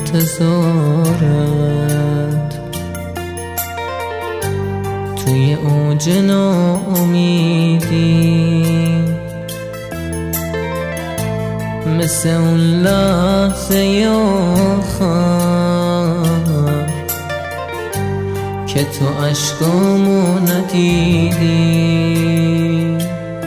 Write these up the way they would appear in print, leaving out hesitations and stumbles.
انتظارت توی اوج ناامیدی، مثل اون لحظه آخر که تو عشقامو ندیدی.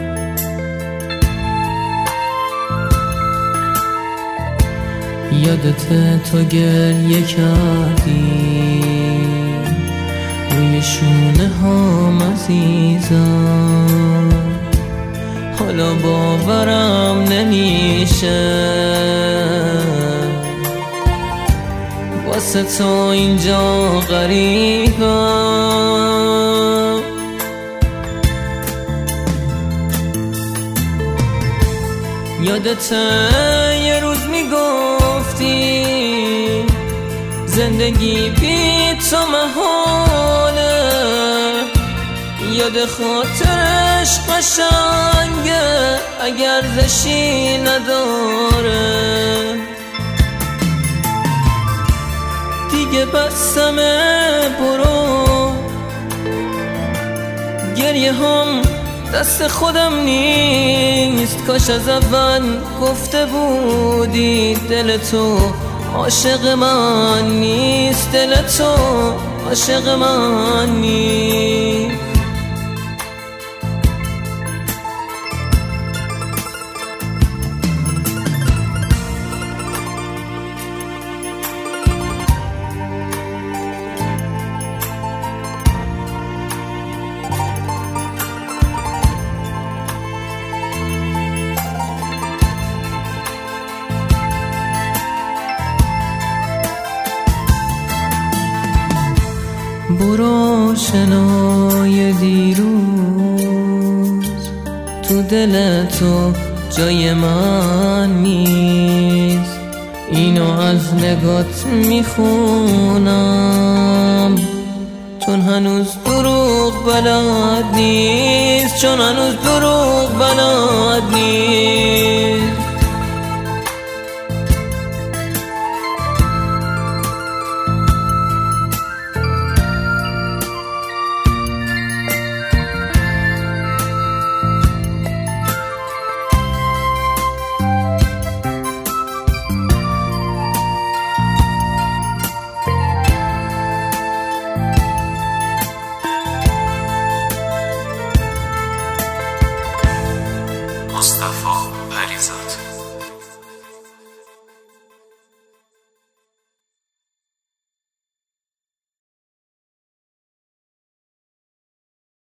یادت تو گریه کردی روی شونه هام عزیزم، حالا باورم نمیشه واسه تو اینجا غریبم. یادت یه روز میگفتی زندگی بی تو محاله، یاد خاطرش قشنگه اگر ارزشی نداره. دیگه بسمه برو، گریه هم دست خودم نیست، کاش از اول گفته بودی دل تو عاشق من نیست، دل تو عاشق من نیست. برو شنای دیروز، تو دل تو جای من نیست، اینو از نگات میخونم چون هنوز دروغ بلد نیست، چون هنوز دروغ بلد نیست.